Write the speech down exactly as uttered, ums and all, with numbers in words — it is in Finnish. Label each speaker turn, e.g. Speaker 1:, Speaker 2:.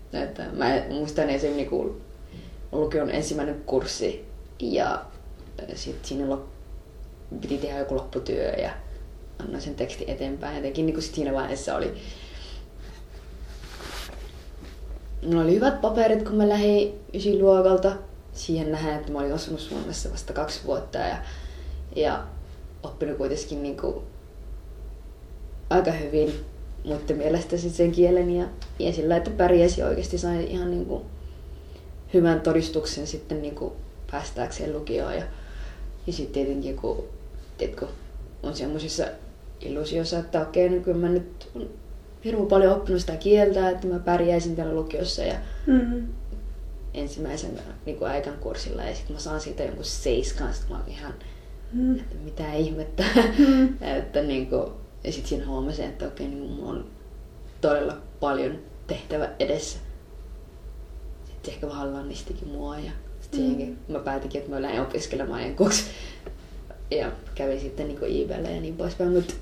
Speaker 1: Että mä muistan esim. Niinku lukion ensimmäinen kurssi ja sitten siinä piti tehdä joku lopputyö ja annoin sen tekstin eteenpäin. Jotenkin niin sit siinä vaiheessa oli... Mulla oli hyvät paperit, kun mä lähdin ysiluokalta. Siihen nähdään, että mä olin asunut Suomessa vasta kaksi vuotta ja, ja oppinut kuitenkin niin kuin aika hyvin muiden mielestä sen kielen ja, ja sillä, että pärjäsi oikeasti sain ihan niin kuin hyvän todistuksen sitten niin kuin päästääkseen lukioon. Ja, ja sitten tietenkin kun tiedätkö, on semmoisissa illuusioissa, että okei, niin kyllä mä nyt on hirveän paljon oppinut sitä kieltä, että mä pärjäisin täällä lukiossa ja mm-hmm. ensimmäisen niin kuin äikän kurssilla ja sitten mä saan siitä jonkun seiskan, sit mä oon ihan, mm. että mitä ihmettä. Mm. että, niin kuin, ja sitten siinä huomasin, että okei, niin mulla on todella paljon tehtävä edessä. Sitten ehkä vähän lannistikin mua ja sitten mm. mä päätinkin, että mä lähdin opiskelemaan enkuksi. Ja kävin sitten niin I B:llä ja niin poispäin. Mut